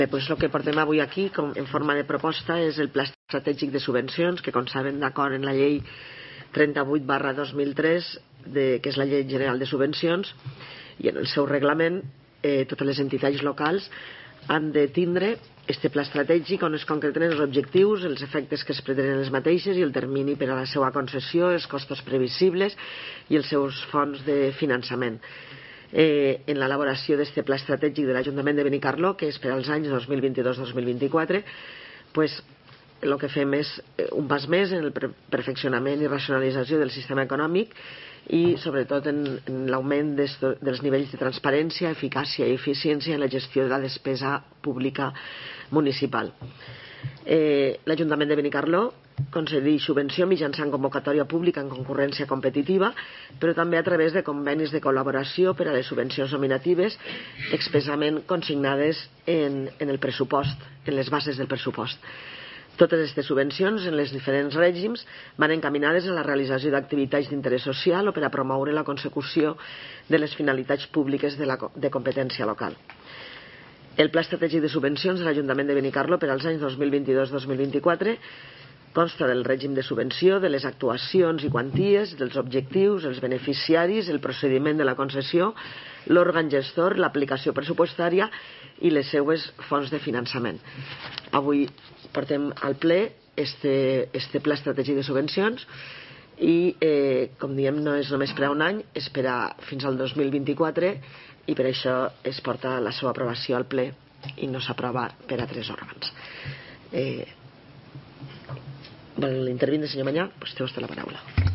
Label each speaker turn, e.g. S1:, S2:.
S1: Pues el que portem avui aquí en forma de proposta és el Pla Estratègic de Subvencions, que com saben, d'acord en la llei 38/2003, que és la llei general de subvencions, i en el seu reglament totes les entitats locals han de tindre este pla estratègic on es concreten els objectius, els efectes que es pretenen les mateixes i el termini per a la seva concessió, els costos previsibles i els seus fons de finançament. En l'elaboració d'aquest pla estratègic de l'Ajuntament de Benicarló, que és per als anys 2022-2024, el que fem és un pas més en el perfeccionament i racionalització del sistema econòmic i sobretot en l'augment dels nivells de transparència, eficàcia i eficiència en la gestió de la despesa pública municipal. L'Ajuntament de Benicarló concedeix subvenció mitjançant convocatòria pública en concurrència competitiva, però també a través de convenis de col·laboració per a les subvencions nominatives expressament consignades en el pressupost, en les bases del pressupost. Totes aquestes subvencions en els diferents règims van encaminades a la realització d'activitats d'interès social o per a promoure la consecució de les finalitats públiques de competència local. El Pla Estratègic de Subvencions de l'Ajuntament de Benicarló per als anys 2022-2024 consta del règim de subvenció, de les actuacions i quanties, dels objectius, els beneficiaris, el procediment de la concessió, l'òrgan gestor, l'aplicació pressupostària i les seues fonts de finançament. Avui portem al ple este Pla Estratègic de Subvencions i, com diem, no és només per a un any, és per a fins al 2024 i per això es porta la seva aprovació al ple i no s'aprova per a 3 òrgans. Vol intervindre, senyor Mañà? Doncs té vostè la paraula.